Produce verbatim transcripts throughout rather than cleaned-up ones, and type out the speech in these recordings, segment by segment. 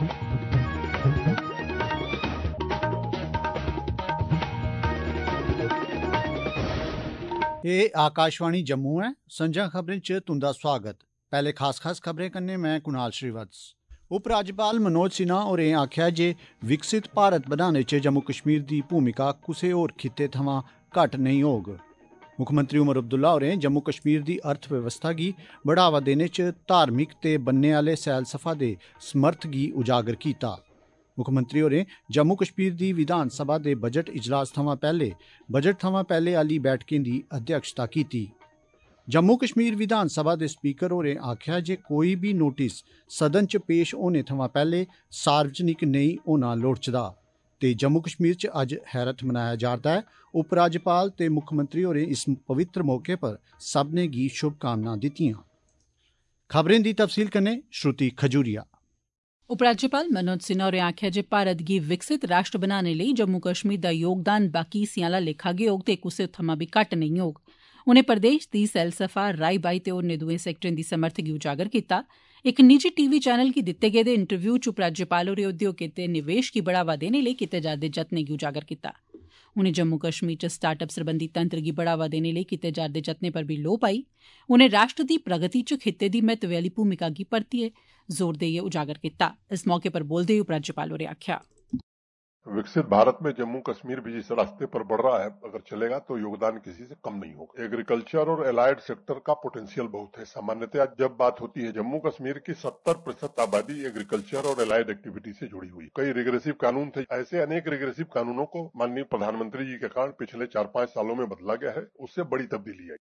ये आकाशवाणी जम्मू है। संजा खबरें च तुंदा स्वागत। पहले खास खास खबरें कन्नै मैं कुणाल श्रीवत्स। उपराज्यपाल मनोज सिन्हा होरें आखेआ जे विकसित भारत बनाने च जम्मू कश्मीर दी भूमिका कुसै होर खित्ते थमां घट्ट नेईं होग। मुक्खमंत्री उमर अब्दुल्ला होरें जम्मू कश्मीर दी अर्थ व्यवस्था गी बढ़ावा देने च धार्मिक ते बन्ने आह्ले सैलसफा दे समर्थ गी उजागर कीता। मुक्खमंत्री होरें जम्मू कश्मीर दी विधान सभा दे बजट इजलास थमां पैह्ले बजट थमां पैह्ले आह्ली बैठकें दी अध्यक्षता कीती। जम्मू कश्मीर विधान सभा दे स्पीकर होरें आखेआ जे कोई बी नोटिस सदन च पेश होने थमां पैह्ले सार्वजनिक नेईं होना लोड़चदा ते जम्मू कश्मीर च अज्ज हैरत मनाया जा'रदा ऐ। उपराज्यपाल ते मुक्खमंत्री होरें इस पवित्र मौके पर सभनें गी शुभकामनां दित्तियां। खबरें दी तफसील कन्नै श्रुति खजूरिया। उपराज्यपाल मनोज सिन्हा होरें आखेआ जे भारत गी विकसित राष्ट्र बनाने लेई जम्मू कश्मीर दा योगदान बाकी हिस्सें आह्ला लेखा गै होग ते कुसै थमां बी घट्ट नेईं होग। उनें प्रदेश दी सैलसफा राई बाई ते होरनें दुए सैक्टरें दी समर्थ गी उजागर कीता। इक निजी टीवी चैनल गी दित्ते गेदे इंटरव्यू च उपराज्यपाल होरें उद्योगें ते निवेश गी बढ़ावा देने लेई कीते जा'रदे जतनें गी उजागर कीता। उनें जम्मू कश्मीर च स्टार्ट अप सरबंधी तंत्र गी बढ़ावा देने लेई कीते जा'रदे जतनें पर बी लोऽ पाई। उनें राष्ट्र दी प्रगति च खित्ते दी महत्वै आह्ली भूमिका गी परतियै जोर देइयै उजागर कीता। इस मौके पर बोलदे होई उपराज्यपाल होरें आखेआ, विकसित भारत में जम्मू कश्मीर भी जिस रास्ते पर बढ़ रहा है, अगर चलेगा तो योगदान किसी से कम नहीं होगा। एग्रीकल्चर और एलाइड सेक्टर का पोटेंशियल बहुत है। सामान्यतः जब बात होती है जम्मू कश्मीर की सत्तर प्रतिशत आबादी एग्रीकल्चर और एलाइड एक्टिविटी से जुड़ी हुई। कई रिग्रेसिव कानून थे, ऐसे अनेक रिग्रेसिव कानूनों को माननीय प्रधानमंत्री जी के कारण पिछले चार पांच सालों में बदला गया है। उससे बड़ी तब्दीली आई।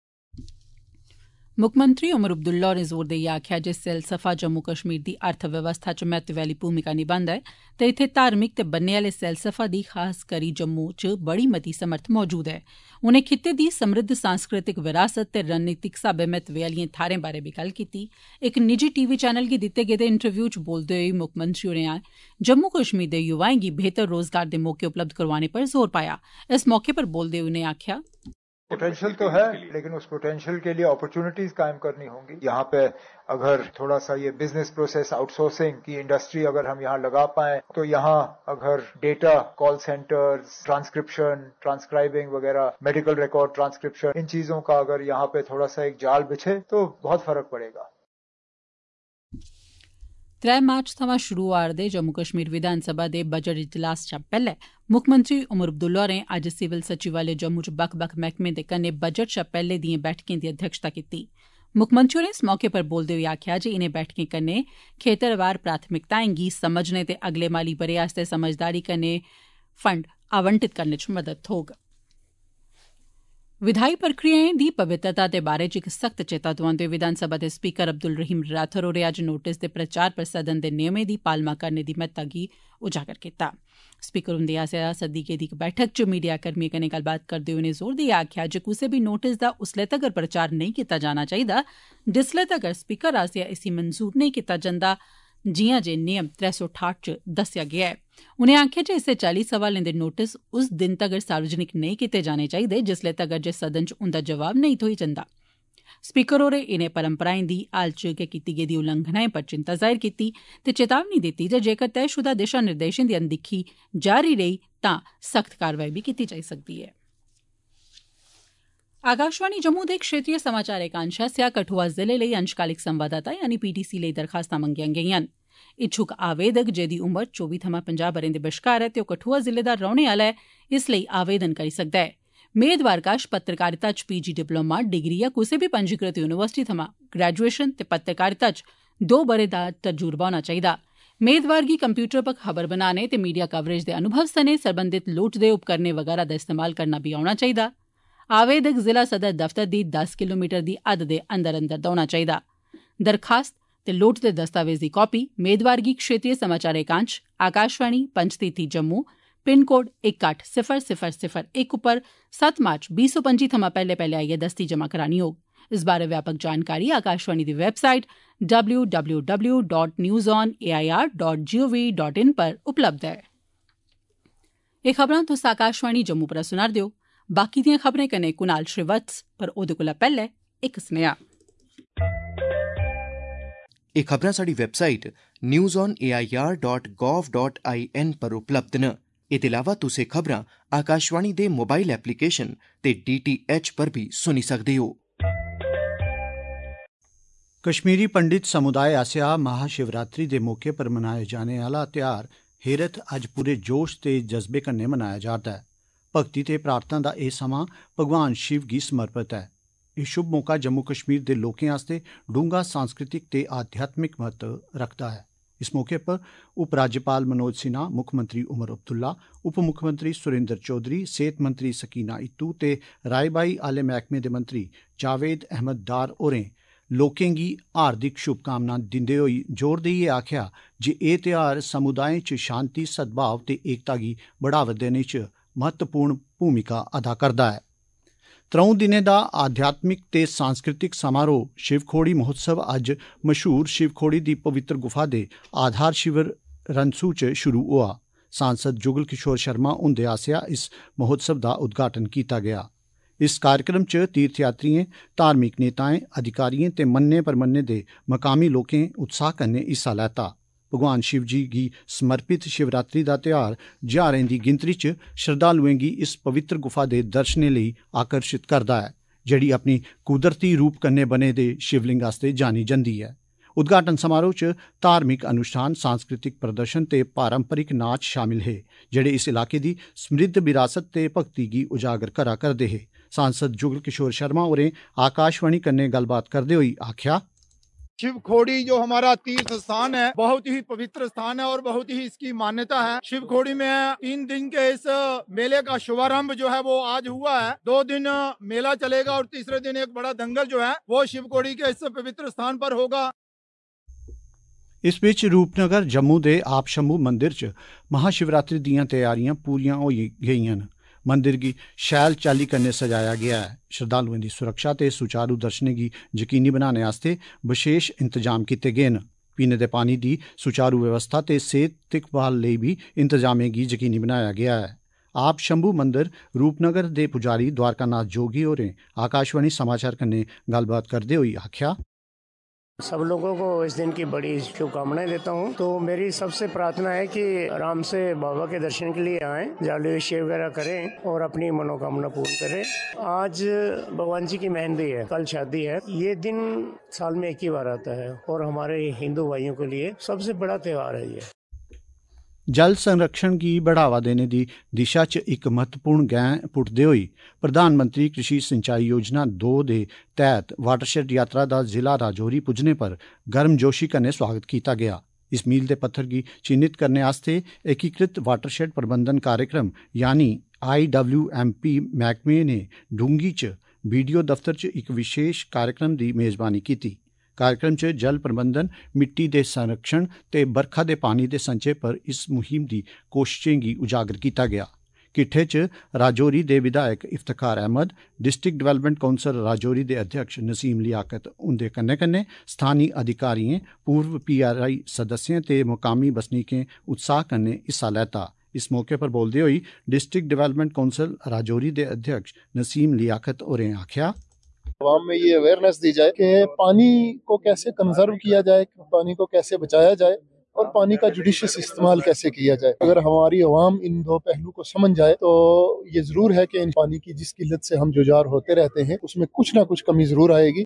मुक्खमंत्री उमर अब्दुल्ला होरें जोर देइयै आखेआ जे सैलसफा जम्मू कश्मीर दी अर्थ व्यवस्था च महत्वै आह्ली भूमिका निभांदा ऐ ते इत्थै धार्मिक ते बन्ने आह्ले सैलसफा दी खास करी जम्मू च बड़ी मती समर्थ मौजूद ऐ। उनें खित्ते दी समृद्ध सांस्कृतिक विरासत ते रणनीतिक स्हाबै महत्वै आह्लियें थाह्रें बारै बी गल्ल कीती। इक निजी टीवी चैनल गी दित्ते गेदे इंटरव्यू च बोलदे होई मुक्खमंत्री होरें जम्मू कश्मीर दे युवाएं गी बेहतर रोजगार दे मौके उपलब्ध करोआने पर जोर पाया। इस मौके पर बोलदे होई उनें आखेआ, पोटेंशियल तो है, लेकिन उस पोटेंशियल के लिए अपॉर्चुनिटीज कायम करनी होंगी। यहाँ पे अगर थोड़ा सा ये बिजनेस प्रोसेस आउटसोर्सिंग की इंडस्ट्री अगर हम यहाँ लगा पाए तो यहाँ अगर data call centres, transcription, transcribing वगैरह, मेडिकल रिकॉर्ड ट्रांसक्रिप्शन, इन चीजों का अगर यहाँ पे थोड़ा सा एक जाल बिछे तो बहुत फर्क पड़ेगा। त्रै मार्च थमां शुरू होआ'रदे जम्मू कश्मीर विधान सभा दे बजट इजलास शा पैह्ले मुक्खमंत्री उमर अब्दुल्ला होरें अज्ज सिविल सचिवालय जम्मू च बक्ख बक्ख मैह्कमें दे कन्नै बजट शा पैह्ले दिएं बैठकें दी अध्यक्षता कीती। मुक्खमंत्री होरें इस मौके पर बोलदे होई आखेआ जे इनें बैठकें कन्नै खेतरवार प्राथमिकताएं गी समझने ते अगले माली ब'रे आस्तै समझदारी कन्नै फंड आवंटित करने च मदद थ्होग। विधायी प्रक्रियाएं दी पवित्रता दे बारे च इक सख्त चेता दोआंदे होई विधानसभा दे स्पीकर अब्दुल रहीम राथर होरें अज्ज नोटिस दे प्रचार पर सदन दे नियमें दी पालमा करने दी महत्ता गी उजागर कीता। स्पीकर हुंदे आसेआ सद्दी गेदी इक बैठक च मीडिया कर्मियें कन्नै गल्लबात करदे होई उनें जोर देइयै आखेआ जे कुसै बी नोटिस दा उसलै तगर प्रचार नेईं कीता जाना चाहिदा जिसलै तगर स्पीकर आसेआ इसी मंजूर नेईं कीता जंदा, जियां जे नियम त्रै सौ ठाठ च दस्सेआ गेआ ऐ। उनें आखेआ जे इस्सै चाल्ली सवालें दे नोटिस उस दिन तगर सार्वजनिक नेईं कीते जाने चाहिदे जिसलै तगर जे सदन च उंदा जवाब नेईं थ्होई जंदा। स्पीकर होरें इनें परंपराएं दी हाल च गै कीती गेदी उल्लंघनाएं पर चिंता जाहिर कीती ते चेतावनी दित्ती जे जेकर तयशुदा दिशा निर्देशें दी अनदिक्खी जारी रेही तां सख्त कारवाई बी कीती जाई सकदी ऐ। आकाशवाणी जम्मू दे क्षेत्रीय समाचार एकांश आसेआ कठुआ जिले लेई अंशकालिक संवाददाता यानी पीटीसी लेई दरखास्तां मंगियां गेईआं न। इच्छुक आवेदक जेदी उमर चौबी थमां पंजाह् ब'रें दे बश्कार ऐ ते ओह् कठुआ जिले दा रौह्ने आह्ला ऐ, इस लेई आवेदन करी सकदा ऐ। मेदवार कश पत्रकारिता च पीजी डिप्लोमा, डिग्री जां कुसै बी पंजीकृत यूनिवर्सिटी थमां ग्रेजुएशन ते पत्रकारिता च दो ब'रे दा तजुर्बा होना चाहिदा। मेदवार गी कंप्यूटर पर खबर बनाने ते मीडिया कवरेज दे अनुभव सने सरबंधित लोड़चदे उपकरणें वगैरा दा इस्तेमाल करना बी औना चाहिदा। आवेदक जिला सदर दफ्तर दी दस किलोमीटर दी हद दे अंदर अंदर दा होना चाहिदा। दरखास्त ते लोड़चदे दस्तावेज दी कापी मेदवार गी क्षेत्रीय समाचार एकांश आकाशवाणी पंचतीर्थी जम्मू पिन कोड इक अट्ठ सिफर सिफर सिफर इक उप्पर सत्त मार्च बीह् सौ पंजी थमां पैह्ले पैह्ले आइयै दस्ती जमा करानी होग। इस बारै व्यापक जानकारी आकाशवाणी दी website W W W dot news on A I R dot G O V dot I पर उपलब्ध ऐ। एह् खबरां तुस आकाशवाणी जम्मू पर सुना'रदे ओ। बाकी दियां खबरें कन्नै कुणाल श्रीवत्स, पर ओह्दे कोला पैह्ले इक सनेहा। एह् खबरां साढ़ी website news on A I R dot gov dot I N पर उपलब्ध न। एह्दे अलावा तुस एह् खबरां आकाशवाणी दे मोबाइल एप्लीकेशन ते डी टी एच पर भी सुनी सकदे हो। कश्मीरी पंडित समुदाय आसेआ महाशिवरात्रि दे मौके पर मनाए जाने आह्ला ध्यार हेरथ अज्ज पूरे जोश ते जज्बे कन्नै मनाया जा'रदा ऐ। भगती ते प्रार्थना दा एह् समां भगवान शिव गी समर्पित ऐ। एह् शुभ मौका जम्मू कश्मीर दे लोकें आस्तै डूंगा सांस्कृतिक ते आध्यात्मिक महत्व रखदा है। इस मौके पर उपराज्यपाल मनोज सिन्हा, मुक्खमंत्री उमर अब्दुल्ला, उप मुक्खमंत्री सुरेंद्र चौधरी, सेहत मंत्री सकीना इत्तू ते राई बाई आह्ले मैह्कमे दे मंत्री जावेद अहमद डार होरें लोकें गी हार्दिक शुभकामनां दिंदे होई जोर देइयै आखेआ जे एह् ध्यार समुदायें च शांति, सद्भाव ते एकता गी बढ़ावा देने च महत्वपूर्ण भूमिका अदा करदा ऐ। त्रऊं दिनें दा आध्यात्मिक ते सांस्कृतिक समारोह शिवखोड़ी महोत्सव अज्ज मशहूर शिवखोड़ी दी पवित्र गुफा दे आधार शिविर रनसू च शुरू होआ। सांसद जुगल किशोर शर्मा हुंदे आसेआ इस महोत्सव दा उद्घाटन कीता गेआ। इस कार्यक्रम च तीर्थयात्रियें, धार्मिक नेताएं, अधिकारियें ते मन्ने परमन्ने दे मकामी लोकें उत्साह कन्नै हिस्सा लैता। भगवान शिव जी गी समर्पित शिवरात्रि दा ध्यार ज्हारें दी गिनतरी च श्रद्धालुएं गी इस पवित्र गुफा दे दर्शनें लेई आकर्षित करदा है, जेह्ड़ी अपनी कुदरती रूप कन्नै बने दे शिवलिंग आस्तै जानी जंदी ऐ। उद्घाटन समारोह च धार्मिक अनुष्ठान, सांस्कृतिक प्रदर्शन ते पारंपरिक नाच शामिल हे, जेह्ड़े इस इलाके दी समृद्ध विरासत ते भक्ति गी उजागर करा करदे हे। सांसद जुगल किशोर शर्मा होरें आकाशवाणी कन्नै गल्लबात करदे होई आखेआ, शिवखोड़ी जो हमारा तीर्थ स्थान है, बहुत ही पवित्र स्थान है और बहुत ही इसकी मान्यता है। शिवखोड़ी में तीन दिन के इस मेले का शुभारंभ जो है वो आज हुआ है। दो दिन मेला चलेगा और तीसरे दिन एक बड़ा दंगल जो है वो शिवखोड़ी के इस पवित्र स्थान पर होगा। इस बिच रूपनगर जम्मू दे आप शंभू मंदिर च महाशिवरात्रि दियां तैयारियां पूरियां होई गेइयां न। मंदिर गी शैल चाल्ली कन्नै सजाया गेआ है। श्रद्धालुएं दी सुरक्षा ते सुचारू दर्शनें गी यकीनी बनाने आस्तै विशेष इंतजाम कीते गे न। पीने दे पानी दी सुचारू व्यवस्था ते सेहत दिक्खभाल लेई भी इंतजामें गी यकीनी बनाया गेआ है। आप शंभू मंदिर रूपनगर दे पुजारी द्वारकानाथ जोगी होरें आकाशवाणी समाचार कन्नै गल्लबात करदे होई आखेआ, सब लोगों को इस दिन की बड़ी शुभकामनाएं देता हूं। तो मेरी सबसे प्रार्थना है कि आराम से बाबा के दर्शन के लिए आएं, जाली अभिषेक वगैरह करें और अपनी मनोकामना पूर्ण करें। आज भगवान जी की मेहंदी है, कल शादी है। ये दिन साल में एक ही बार आता है और हमारे हिंदू भाइयों के लिए सबसे बड़ा त्यौहार है ये। जल संरक्षण गी बढ़ावा देने दी दिशा च इक महत्वपूर्ण गैं पुट्टदे होई प्रधानमंत्री कृषि सिंचाई योजना दो दे तैह्त वाटरशेड यात्रा दा जिला राजौरी पुज्जने पर गर्मजोशी कन्नै स्वागत कीता गेआ। इस मील दे पत्थर गी चिन्हित करने आस्तै एकीकृत वाटरशेड प्रबंधन कार्यक्रम यानी आई डब्ल्यू एम पी मैह्कमे ने डूंगी च बीडीओ दफ्तर च इक विशेष कार्यक्रम दी मेजबानी कीती। कार्यक्रम च जल प्रबंधन, मिट्टी दे संरक्षण ते बरखा दे पानी दे संचय पर इस मुहिम दी कोशशें गी उजागर कीता गेआ। किट्ठे च राजौरी दे विधायक Iftikhar Ahmad, district development council Rajouri दे अध्यक्ष नसीम लियाकत उंदे कन्नै कन्नै स्थानी अधिकारियें, पूर्व पी आर आई सदस्यें ते मुकामी बसनीकें उत्साह कन्नै हिस्सा लैता। इस मौके पर बोलदे होई डिस्ट्रिक्ट डेवलपमेंट काउंसल राजौरी दे अध्यक्ष नसीम लियाकत होरें आखेआ, आवाम में ये अवेयरनेस दी जाए कि पानी को कैसे कंजर्व किया जाए, पानी को कैसे बचाया जाए और पानी का जुडिशियस इस्तेमाल कैसे किया जाए। अगर हमारी अवाम इन दो पहलू को समझ जाए तो ये जरूर है कि इन पानी की जिस किल्लत से हम जुझार होते रहते हैं उसमें कुछ ना कुछ कमी जरूर आएगी।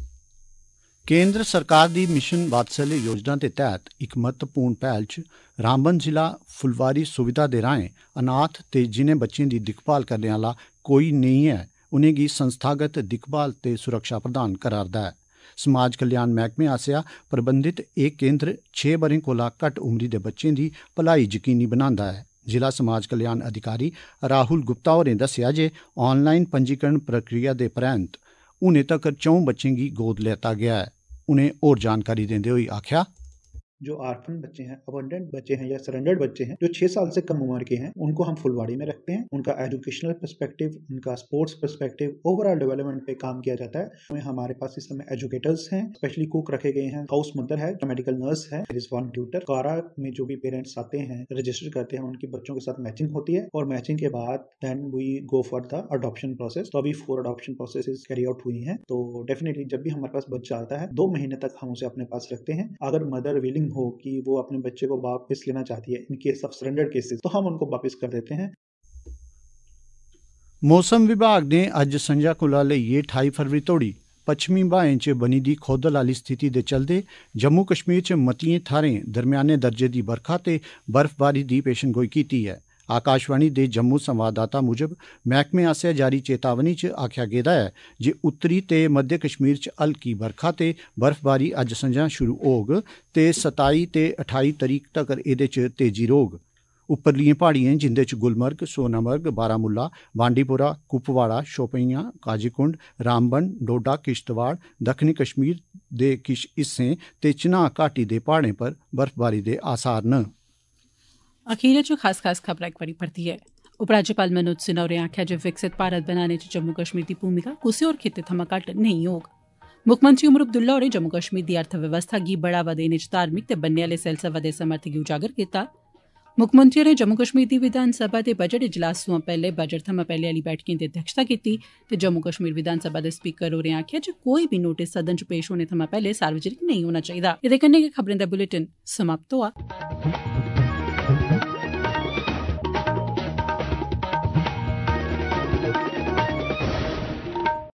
केंद्र सरकार दी मिशन वात्सल्य योजना के तहत एक महत्वपूर्ण पहल च रामबन जिला फुलवारी सुविधा दे राहें अनाथ ते जिनें बच्चें दी दिक्खभाल करने आह्ला कोई नेईं है उनेंगी संस्थागत दिक्खभाल ते सुरक्षा प्रदान करा'रदा है। समाज कल्याण मैह्कमे आसेआ प्रबंधित एह् केंद्र छे ब'रें कोला घट्ट उमरी दे बच्चें दी भलाई यकीनी बनांदा है। जिला समाज कल्याण अधिकारी राहुल गुप्ता होरें दस्सेआ जे ऑनलाइन पंजीकरण प्रक्रिया दे परैंत हुणे तक्कर चौं बच्चें गी गोद लैता गेआ है। उनें होर जानकारी दिंदे होई आखेआ, जो आर्फन बच्चे हैं, अबंडेंट बच्चे हैं या सरेंडर्ड बच्चे हैं जो छह साल से कम उम्र के हैं, उनको हम फुलवाड़ी में रखते हैं। उनका एजुकेशनल पर्सपेक्टिव, उनका स्पोर्ट्स पर्सपेक्टिव, ओवरऑल डेवलपमेंट पे काम किया जाता है। हमारे पास इस समय एजुकेटर्स हैं, स्पेशली कुक रखे गए हैं, हाउस मदर है, मेडिकल नर्स है, वन ट्यूटर। कारा में जो भी पेरेंट्स आते हैं, रजिस्टर करते हैं, उनके बच्चों के साथ मैचिंग होती है और मैचिंग के बाद then we go for the adoption process. तो अभी four adoption process carry out हुई हैं। तो डेफिनेटली जब भी हमारे पास बच्चा आता है, दो महीने तक हम उसे अपने पास रखते हैं। अगर मदर विलिंग हो कि वो अपने बच्चे को वापस लेना चाहती है in case of surrender cases, तो हम उनको वापस कर देते हैं। मौसम विभाग ने अज्ज संझा कोला लेइयै अठाई फरवरी तोड़ी पच्छमी ब्हाएं च बनी दी खौदल आह्ली स्थिति दे चलदे जम्मू कश्मीर च मतियें थाह्रें दरम्याने दर्जे दी बरखा ते बर्फबारी दी पेशनगोई कीती है। आकाशवाणी दे जम्मू संवाददाता मुजब मैह्कमे आसेआ जारी चेतावनी च आखेआ गेदा है जे उत्तरी ते मध्य कश्मीर च हल्की बरखा ते बर्फबारी अज्ज संझा शुरू होग ते सताई ते अठाई तरीक तक्कर एह्दे च तेजी रौह्ग। उप्परलियें प्हाड़ियें जिंदे च गुलमर्ग, सोनामर्ग, बारामुला, बांडीपोरा, कुपवाड़ा, शोपियां, काजीकुंड, रामबन, डोडा, किश्तवाड़, दक्खनी कश्मीर दे किश हिस्सें ते चिनाब घाटी दे प्हाड़ें पर बर्फबारी दे आसार न। अखीर च खास खास खबरां इक बारी परतियै। उपराज्यपाल मनोज सिन्हा होरें आखेआ जे विकसित भारत बनाने च जम्मू कश्मीर दी भूमिका कुसै होर खित्ते थमां घट्ट नेईं होग। मुक्खमंत्री उमर अब्दुल्ला होरें जम्मू कश्मीर दी अर्थव्यवस्था गी बढ़ावा देने च धार्मिक ते बन्ने आह्ले सैलसफा दे समर्थ गी उजागर कीता। मुक्खमंत्री होरें जम्मू कश्मीर दी विधानसभा दे बजट इजलास सोयां पैह्ले बजट थमां पैह्ले आह्ली बैठकें दी अध्यक्षता कीती ते जम्मू कश्मीर विधानसभा दे स्पीकर होरें आखेआ जे कोई बी नोटिस सदन च पेश होने थमां पैह्ले सार्वजनिक नेईं होना चाहिदा। एह्दे कन्नै गै खबरें दा बुलेटिन समाप्त होआ।